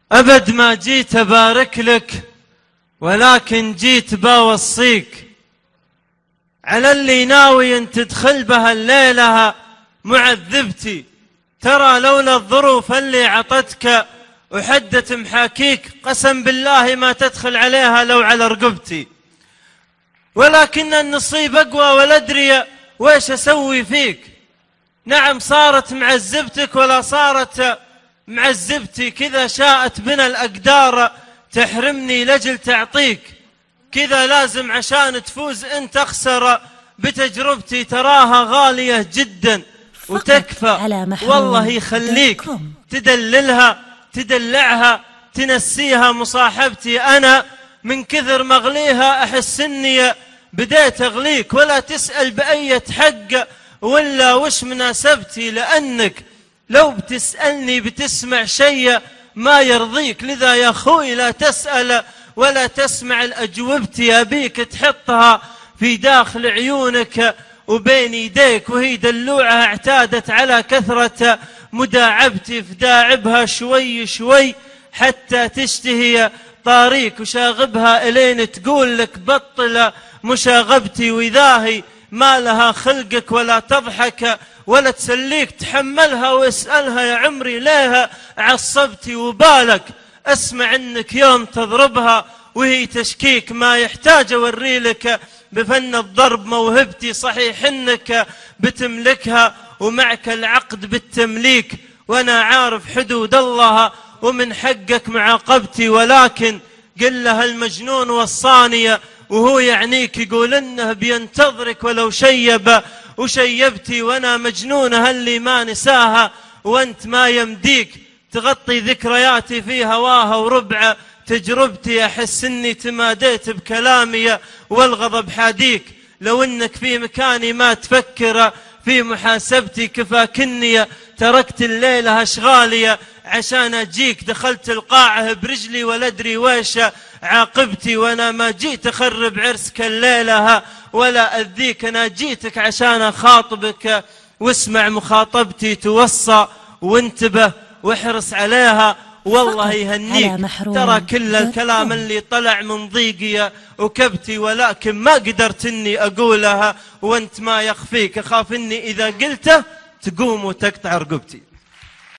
أبد ما جيت أبارك لك، ولكن جيت بوصيك على اللي ناوي أن تدخل بها الليلة معذبتي. ترى لولا الظروف اللي عطتك وحدت محاكيك، قسم بالله ما تدخل عليها لو على رقبتي. ولكن النصيب أقوى ولا أدري ويش أسوي فيك. نعم صارت معذبتك ولا صارت معذبتي، كذا شاءت بنا الأقدار تحرمني لجل تعطيك. كذا لازم عشان تفوز أنت تخسر بتجربتي. تراها غالية جدا وتكفى، والله يخليك تدللها تدلعها تنسيها مصاحبتي. أنا من كثر مغليها أحس إني بديت أغليك، ولا تسأل بأية حق ولا وش مناسبتي، لأنك لو بتسألني بتسمع شيء ما يرضيك. لذا يا أخوي لا تسأل ولا تسمع الأجوبتي، أبيك تحطها في داخل عيونك وبين يديك. وهي دلوعها اعتادت على كثرة مداعبتي، فداعبها شوي شوي حتى تشتهي طاريك، وشاغبها إلين تقول لك بطل مشاغبتي. وإذا ما لها خلقك ولا تضحك ولا تسليك، تحملها واسألها يا عمري ليها عصبتي. وبالك أسمع إنك يوم تضربها وهي تشكيك، ما يحتاج أوري لك بفن الضرب موهبتي. صحيح إنك بتملكها ومعك العقد بالتمليك، وأنا عارف حدود الله ومن حقك معاقبتي. ولكن قل لها المجنون والصانية وهو يعنيك، يقول إنه بينتظرك ولو شيب وشيبتي. وأنا مجنونة اللي ما نساها وأنت ما يمديك تغطي ذكرياتي في هواها وربع تجربتي. أحس إني تماديت بكلامي والغضب حاديك، لو إنك في مكاني ما تفكر في محاسبتي. كفاكني تركت الليلة أشغالي عشان أجيك، دخلت القاعة برجلي ولا أدري ويش عاقبتي. وأنا ما جيت أخرب عرسك الليلة ولا أذيك، أنا جيتك عشان أخاطبك واسمع مخاطبتي. توصى وانتبه واحرص عليها والله يهنيك. ترى كل الكلام اللي طلع من ضيقي وكبتي، ولكن ما قدرت اني اقولها وانت ما يخفيك. اخاف اني اذا قلته تقوم وتقطع رقبتي.